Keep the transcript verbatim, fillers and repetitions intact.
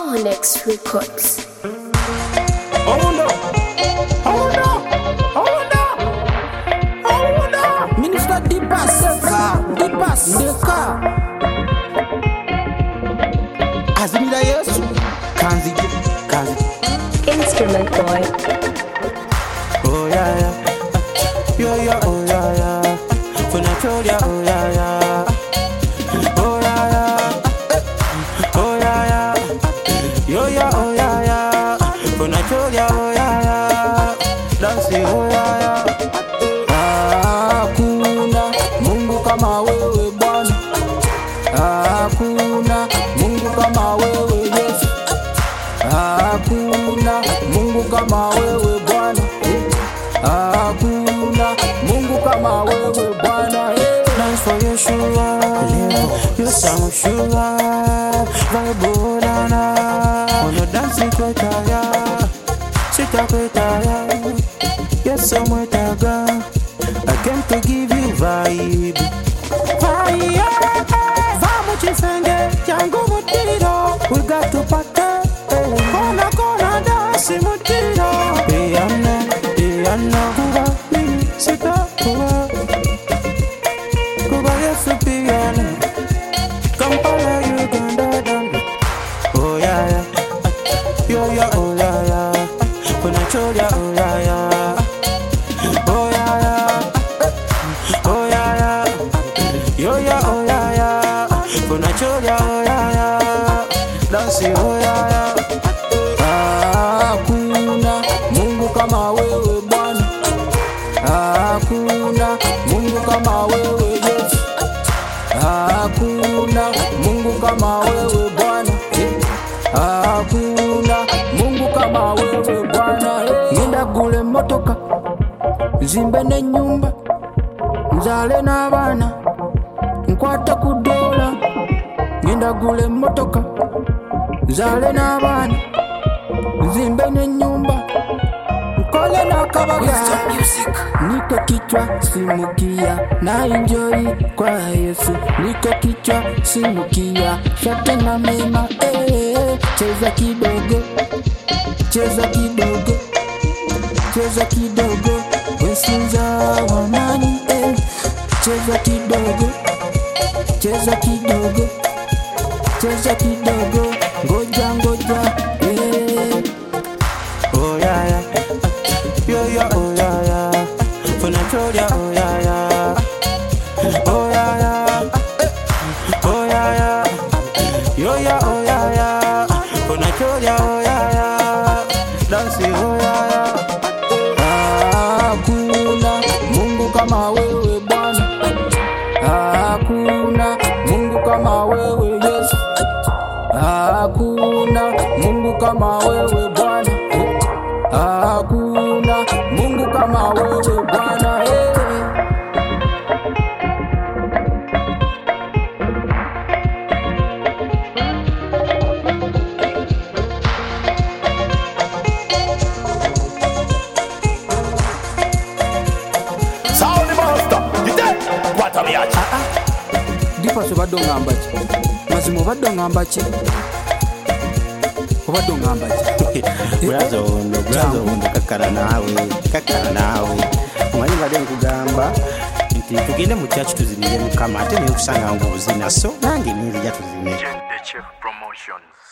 Onyx Records. Oh no! Oh no! Oh no! Oh no! Minister Dipas, Dipas, Deka. Azimila Yesu, Kanzi, Kanzi. Instrument Boy. Oh yeah yeah, yo yo oh yeah yeah. Funatoria oh yeah yeah. Oh yeah yeah, oh yeah yeah. Yo yo oh yeah yeah. Funatoria oh yeah yeah. Dansi oh yeah yeah. Hakuna Mungu kama wewe Bwana. Hakuna Mungu kama wewe Yesu. Hakuna Mungu kama wewe Bwana. Hakuna Mungu kama wewe Bwana. Dance for Yeshua, your song Shua, vibe na ono dance kwetaya, sita kwetaya, yes omwetaga. I came to give you vibe, vibe. Vamos chisenge, changu mutiro, we got to party. Kona kona dance mutiro, eyana, eyana kuba, sita kuba. Kampala, Uganda, Uganda. Oh yeah yeah, yo yeah oh yeah yeah. Funatoria oh yeah yeah. Oh yeah yeah, oh yeah yeah. Yo yeah oh yeah yeah. Funatoria oh yeah yeah. Dansi oh yeah yeah. Hakuna Mungu kama wewe Bwana. Hakuna Mungu kama wewe Yesu. Hakuna Mungu kama wewe Bwana. Hakuna Mungu kama wewe Bwana. Ngenda gule motoka, nzimbe ne nyumba, nzale n'abaana, nkwata ku dola. Ngenda gule motoka, nzale n'abaana, nzimbe ne nyumba, nkole n'akabaga. Niko kichwa simukia, na enjoy kwa Yesu. Niko kichwa simukia, shate na mema eh. Cheza kidogo, cheza kidogo, cheza kidogo, wesinza wamani eh. Cheza kidogo, cheza kidogo, cheza kidogo, ngoja ngoja eh. Oh yeah yeah, yo yo oh yeah yeah. Funatoria oh yeah yeah. Oh yeah yeah, oh yeah yeah. Yo yeah oh yeah yeah. Funatoria oh yeah yeah. Dansi oh yeah yeah. Hakuna Mungu kama wewe Bwana. Hakuna Mungu kama wewe Yesu. Hakuna Mungu kama wewe Bwana. Hakuna Mungu kama wewe Bwana. Hey. Sound master, you dead? What am I? Ah ah. Dipa so bado ngambachi. Mazimo bado ngambachi. Bado ngambachi. Brazo ndo brazo ndo kakara nawe kakara nawe umanye bade nkugamba nti tugende mu church tuzimire mukama ate ne kusanga ngo buzina so nange niri ya tuzimire Chief Promotions.